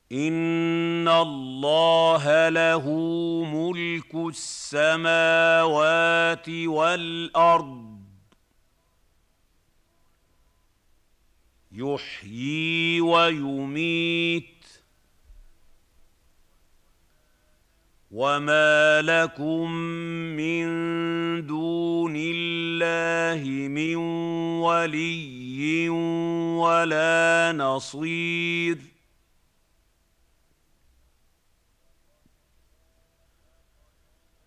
إِنَّ اللَّهَ لَهُ مُلْكُ السَّمَاوَاتِ وَالْأَرْضِ ۖ يُحْيِي وَيُمِيتُ ۖ وَمَا لَكُم مِّن دُونِ اللَّهِ مِن وَلِيٍّ وَلَا نَصِيرٍ